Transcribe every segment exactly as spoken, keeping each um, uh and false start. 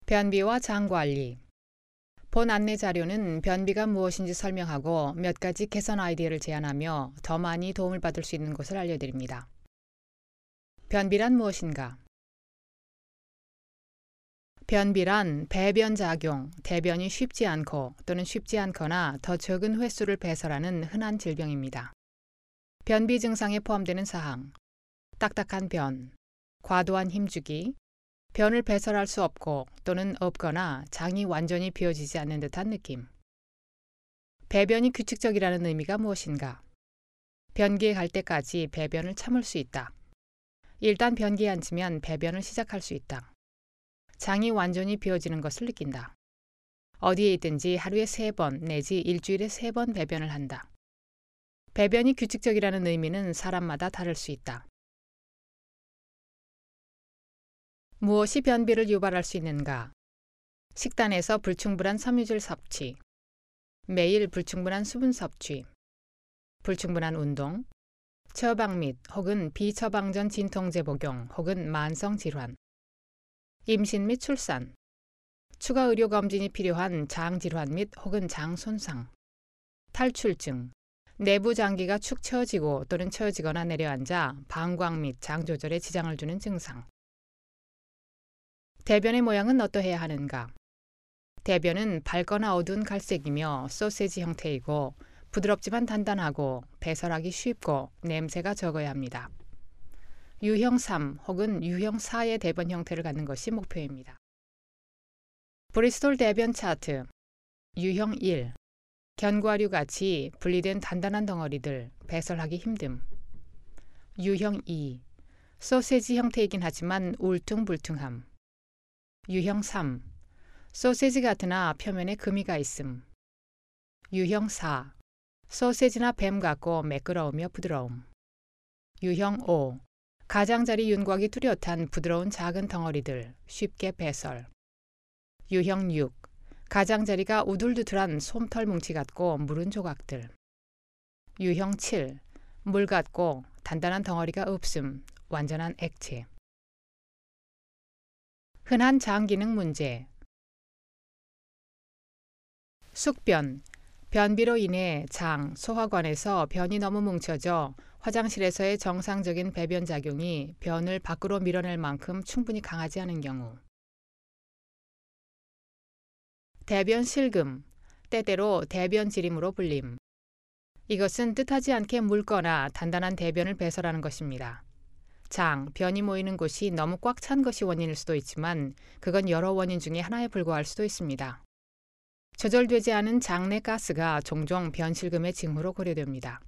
변비와 장관리. 본 안내 자료는 변비가 무엇인지 설명하고 몇 가지 개선 아이디어를 제안하며 더 많이 도움을 받을 수 있는 것을 알려드립니다. 변비란 무엇인가? 변비란 배변작용, 대변이 쉽지 않고 또는 쉽지 않거나 더 적은 횟수를 배설하는 흔한 질병입니다. 변비 증상에 포함되는 사항: 딱딱한 변, 과도한 힘주기, 변을 배설할 수 없고 또는 없거나 장이 완전히 비워지지 않는 듯한 느낌. 배변이 규칙적이라는 의미가 무엇인가? 변기에 갈 때까지 배변을 참을 수 있다. 일단 변기에 앉으면 배변을 시작할 수 있다. 장이 완전히 비워지는 것을 느낀다. 어디에 있든지 하루에 세 번 내지 일주일에 세 번 배변을 한다. 배변이 규칙적이라는 의미는 사람마다 다를 수 있다. 무엇이 변비를 유발할 수 있는가? 식단에서 불충분한 섬유질 섭취, 매일 불충분한 수분 섭취, 불충분한 운동, 처방 및 혹은 비처방 전 진통제 복용 혹은 만성 질환, 임신 및 출산, 추가 의료 검진이 필요한 장 질환 및 혹은 장 손상, 탈출증, 내부 장기가 축 처지고 또는 처지거나 내려앉아 방광 및 장 조절에 지장을 주는 증상. 대변의 모양은 어떠해야 하는가? 대변은 밝거나 어두운 갈색이며 소세지 형태이고 부드럽지만 단단하고 배설하기 쉽고 냄새가 적어야 합니다. 유형 삼 혹은 유형 사의 대변 형태를 갖는 것이 목표입니다. 브리스톨 대변 차트. 유형 일. 견과류 같이 분리된 단단한 덩어리들, 배설하기 힘듦. 유형 이. 소세지 형태이긴 하지만 울퉁불퉁함. 유형 삼. 소세지 같으나 표면에 금이가 있음. 유형 사. 소세지나 뱀 같고 매끄러우며 부드러움. 유형 오. 가장자리 윤곽이 뚜렷한 부드러운 작은 덩어리들, 쉽게 배설. 유형 육. 가장자리가 우둘두둘한 솜털 뭉치 같고 무른 조각들. 유형 칠. 물 같고 단단한 덩어리가 없음, 완전한 액체. 흔한 장 기능 문제. 숙변. 변비로 인해 장, 소화관에서 변이 너무 뭉쳐져 화장실에서의 정상적인 배변 작용이 변을 밖으로 밀어낼 만큼 충분히 강하지 않은 경우. 대변 실금, 때때로 대변 지림으로 불림. 이것은 뜻하지 않게 묽거나 단단한 대변을 배설하는 것입니다. 장, 변이 모이는 곳이 너무 꽉 찬 것이 원인일 수도 있지만 그건 여러 원인 중에 하나에 불과할 수도 있습니다. 조절되지 않은 장내 가스가 종종 변실금의 징후로 고려됩니다.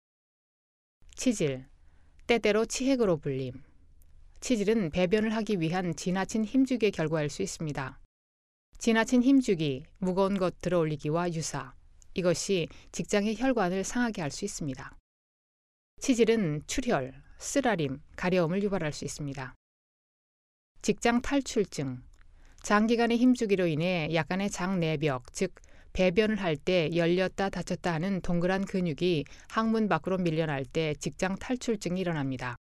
치질, 때때로 치핵으로 불림. 치질은 배변을 하기 위한 지나친 힘주기의 결과일 수 있습니다. 지나친 힘주기, 무거운 것 들어올리기와 유사, 이것이 직장의 혈관을 상하게 할 수 있습니다. 치질은 출혈, 쓰라림, 가려움을 유발할 수 있습니다. 직장 탈출증, 장기간의 힘주기로 인해 약간의 장 내벽, 즉 배변을 할 때 열렸다 닫혔다 하는 동그란 근육이 항문 밖으로 밀려날 때 직장 탈출증이 일어납니다.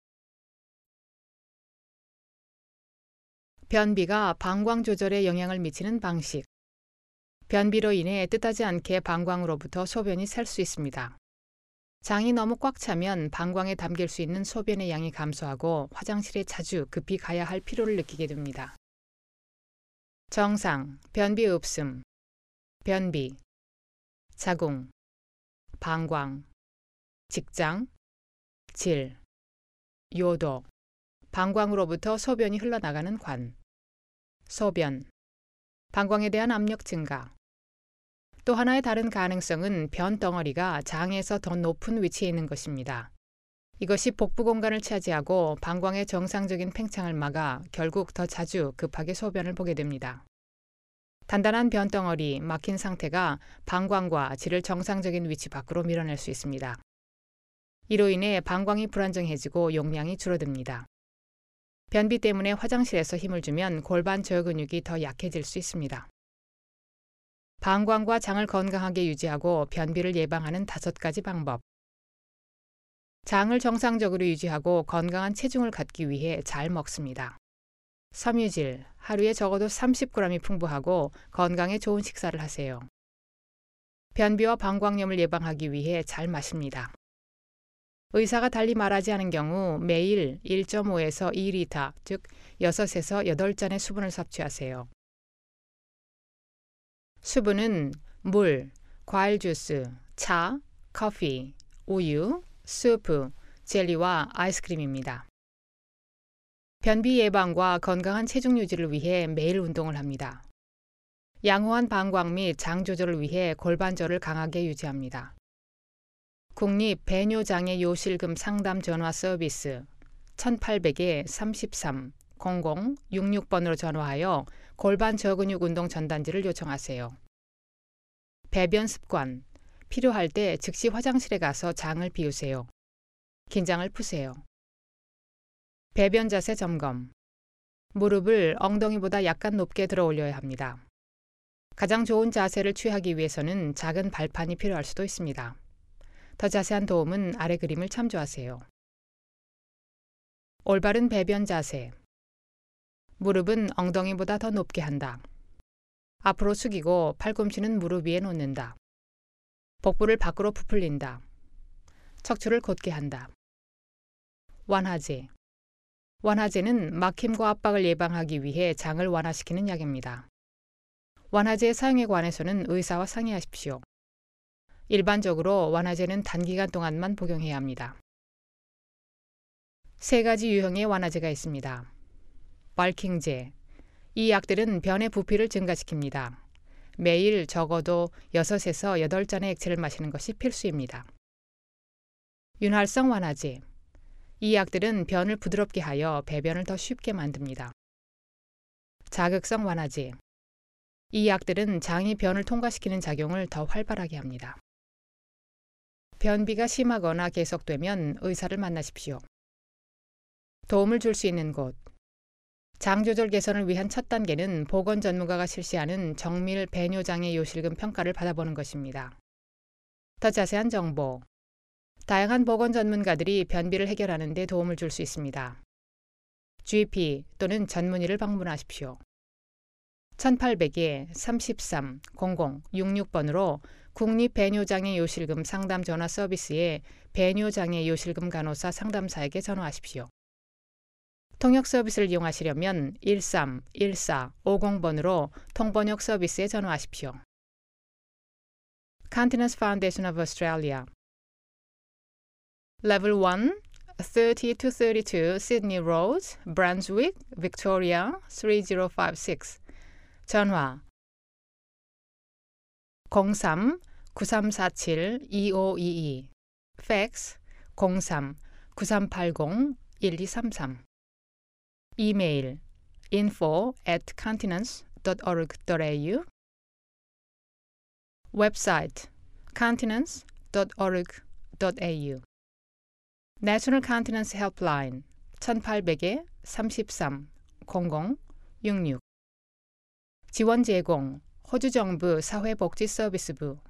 변비가 방광 조절에 영향을 미치는 방식. 변비로 인해 뜻하지 않게 방광으로부터 소변이 셀 수 있습니다. 장이 너무 꽉 차면 방광에 담길 수 있는 소변의 양이 감소하고 화장실에 자주 급히 가야 할 필요를 느끼게 됩니다. 정상, 변비 없음, 변비, 자궁, 방광, 직장, 질, 요도, 방광으로부터 소변이 흘러나가는 관, 소변, 방광에 대한 압력 증가. 또 하나의 다른 가능성은 변덩어리가 장에서 더 높은 위치에 있는 것입니다. 이것이 복부 공간을 차지하고 방광의 정상적인 팽창을 막아 결국 더 자주 급하게 소변을 보게 됩니다. 단단한 변덩어리, 막힌 상태가 방광과 질을 정상적인 위치 밖으로 밀어낼 수 있습니다. 이로 인해 방광이 불안정해지고 용량이 줄어듭니다. 변비 때문에 화장실에서 힘을 주면 골반 저근육이 더 약해질 수 있습니다. 방광과 장을 건강하게 유지하고 변비를 예방하는 다섯 가지 방법. 장을 정상적으로 유지하고 건강한 체중을 갖기 위해 잘 먹습니다. 섬유질, 하루에 적어도 삼십 그램이 풍부하고 건강에 좋은 식사를 하세요. 변비와 방광염을 예방하기 위해 잘 마십니다. 의사가 달리 말하지 않은 경우 매일 일 점 오에서 이 리터, 즉 여섯에서 여덟 잔의 수분을 섭취하세요. 수분은 물, 과일 주스, 차, 커피, 우유, 수프, 젤리와 아이스크림입니다. 변비 예방과 건강한 체중 유지를 위해 매일 운동을 합니다. 양호한 방광 및 장 조절을 위해 골반절을 강하게 유지합니다. 국립 배뇨장애 요실금 상담 전화 서비스 천팔백 삼십삼 공공 육육 번으로 전화하여 골반 저근육 운동 전단지를 요청하세요. 배변 습관, 필요할 때 즉시 화장실에 가서 장을 비우세요. 긴장을 푸세요. 배변 자세 점검, 무릎을 엉덩이보다 약간 높게 들어 올려야 합니다. 가장 좋은 자세를 취하기 위해서는 작은 발판이 필요할 수도 있습니다. 더 자세한 도움은 아래 그림을 참조하세요. 올바른 배변 자세. 무릎은 엉덩이보다 더 높게 한다. 앞으로 숙이고 팔꿈치는 무릎 위에 놓는다. 복부를 밖으로 부풀린다. 척추를 곧게 한다. 완화제. 완화제는 막힘과 압박을 예방하기 위해 장을 완화시키는 약입니다. 완화제의 사용에 관해서는 의사와 상의하십시오. 일반적으로 완화제는 단기간 동안만 복용해야 합니다. 세 가지 유형의 완화제가 있습니다. 발킹제. 이 약들은 변의 부피를 증가시킵니다. 매일 적어도 여섯에서 여덟 잔의 액체를 마시는 것이 필수입니다. 윤활성 완화제. 이 약들은 변을 부드럽게 하여 배변을 더 쉽게 만듭니다. 자극성 완화제. 이 약들은 장이 변을 통과시키는 작용을 더 활발하게 합니다. 변비가 심하거나 계속되면 의사를 만나십시오. 도움을 줄 수 있는 곳. 장 조절 개선을 위한 첫 단계는 보건 전문가가 실시하는 정밀 배뇨장애 요실금 평가를 받아보는 것입니다. 더 자세한 정보. 다양한 보건 전문가들이 변비를 해결하는 데 도움을 줄 수 있습니다. 지피 또는 전문의를 방문하십시오. 천팔백 삼십삼 공공 육육 번으로 국립 배뇨장애 요실금 상담 전화 서비스에 배뇨장애 요실금 간호사 상담사에게 전화하십시오. 통역 서비스를 이용하시려면 일삼 일사 오공 번으로 통번역 서비스에 전화하십시오. Continence Foundation of Australia Level one, thirty to thirty-two Sydney Road, Brunswick, Victoria three zero five six 전화 공삼 구삼사칠 이오이이 팩스 공삼 구삼팔공 일이삼삼 이메일 info at continence dot org dot au 웹사이트 continence dot org dot au National Continence Helpline 천팔백 삼십삼 공공 육육 지원 제공 호주정부 사회복지서비스부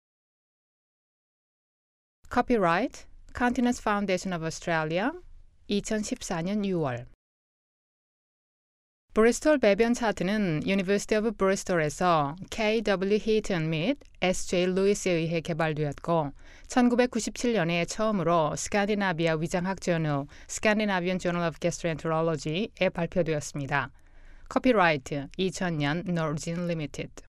Copyright Continence Foundation of Australia 이천십사 년 유월 브리스톨 배변 차트는 University of Bristol에서 케이 더블유 히튼 및 에스 제이 루이스에 의해 개발되었고 천구백구십칠 년에 처음으로 스칸디나비아 위장학 저널 Scandinavian Journal of Gastroenterology에 발표되었습니다. 커피라이트 이천 년 Norgine Limited